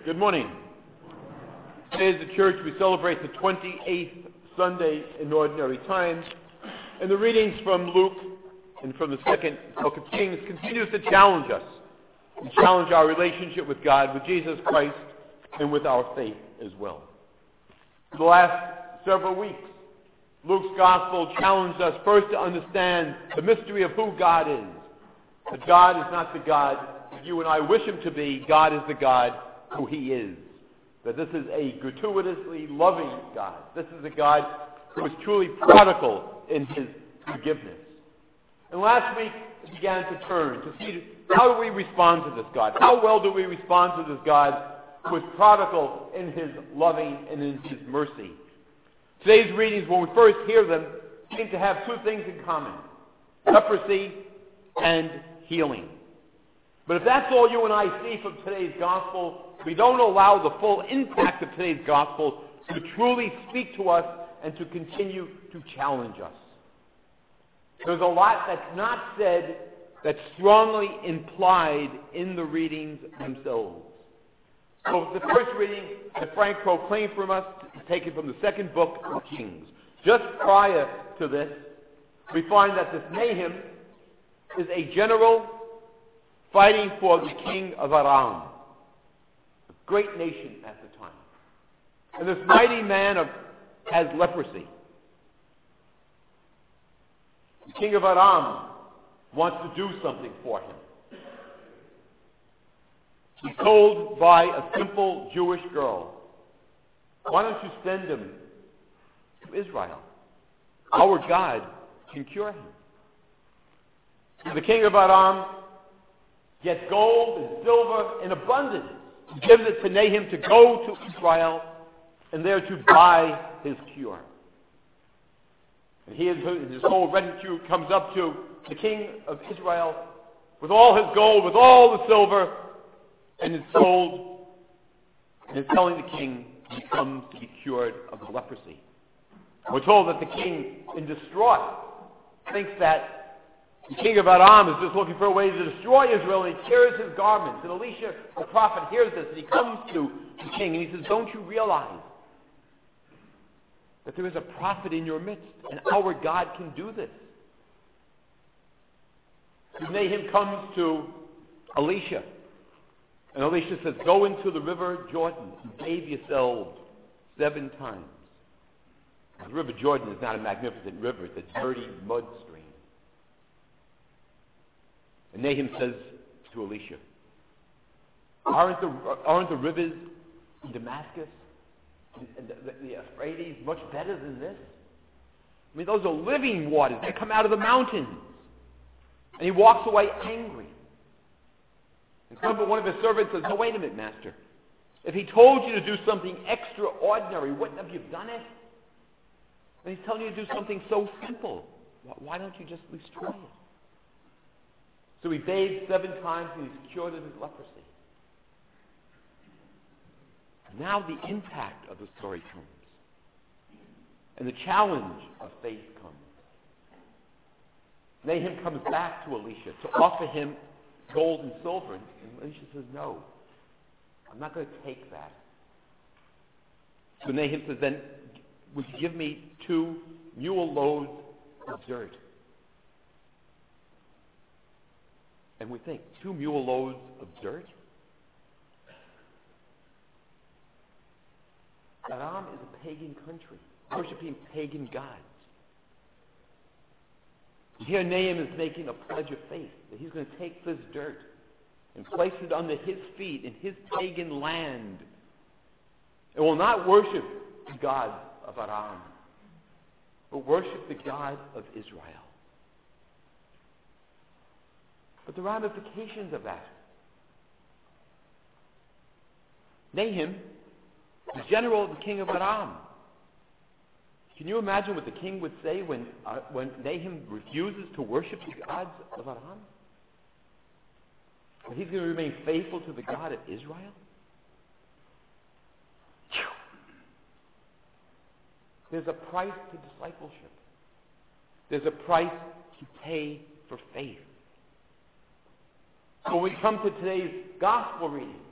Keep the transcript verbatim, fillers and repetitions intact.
Good morning. Today as a church we celebrate the twenty-eighth Sunday in Ordinary Time, and the readings from Luke and from the second book of Kings continues to challenge us, and challenge our relationship with God, with Jesus Christ, and with our faith as well. For the last several weeks, Luke's Gospel challenged us first to understand the mystery of who God is. That God is not the God that you and I wish him to be. God is the God who he is. That this is a gratuitously loving God. This is a God who is truly prodigal in his forgiveness. And last week it began to turn to see how do we respond to this God? How well do we respond to this God who is prodigal in his loving and in his mercy? Today's readings, when we first hear them, seem to have two things in common: leprosy and healing. But if that's all you and I see from today's gospel, we don't allow the full impact of today's gospel to truly speak to us and to continue to challenge us. There's a lot that's not said that's strongly implied in the readings themselves. So the first reading that Frank proclaimed from us is taken from the second book of Kings. Just prior to this, we find that this Nahum is a general fighting for the king of Aram, a great nation at the time. And this mighty man of, has leprosy. The king of Aram wants to do something for him. He's told by a simple Jewish girl, why don't you send him to Israel? Our God can cure him. So the king of Aram gets gold and silver in abundance. He gives it to Nahum to go to Israel and there to buy his cure. And he and his whole retinue comes up to the king of Israel with all his gold, with all the silver, and is told, and is telling the king he comes to be cured of the leprosy. We're told that the king, in distraught, thinks that the king of Aram is just looking for a way to destroy Israel, and he tears his garments. And Elisha, the prophet, hears this, and he comes to the king, and he says, don't you realize that there is a prophet in your midst, and our God can do this? And Nahum comes to Elisha, and Elisha says, go into the river Jordan and bathe yourselves seven times. The river Jordan is not a magnificent river. It's a dirty mud stream. And Nahum says to Elisha, aren't the, aren't the rivers in Damascus and the, the, the Euphrates much better than this? I mean, those are living waters. They come out of the mountains. And he walks away angry. And some, one of his servants says, no, wait a minute, master. If he told you to do something extraordinary, wouldn't have you done it? And he's telling you to do something so simple. Why don't you just at least try it? So he bathed seven times and he's cured of his leprosy. Now the impact of the story comes. And the challenge of faith comes. Nahum comes back to Elisha to offer him gold and silver. And Elisha says, no, I'm not going to take that. So Nahum says, then would you give me two mule loads of dirt? And we think, two mule loads of dirt? Aram is a pagan country, worshiping pagan gods. Here Nahum is making a pledge of faith that he's going to take this dirt and place it under his feet in his pagan land and will not worship the God of Aram, but worship the God of Israel. But the ramifications of that. Nahum, the general of the king of Aram. Can you imagine what the king would say when, uh, when Nahum refuses to worship the gods of Aram? That he's going to remain faithful to the God of Israel? There's a price to discipleship. There's a price to pay for faith. So when we come to today's gospel reading,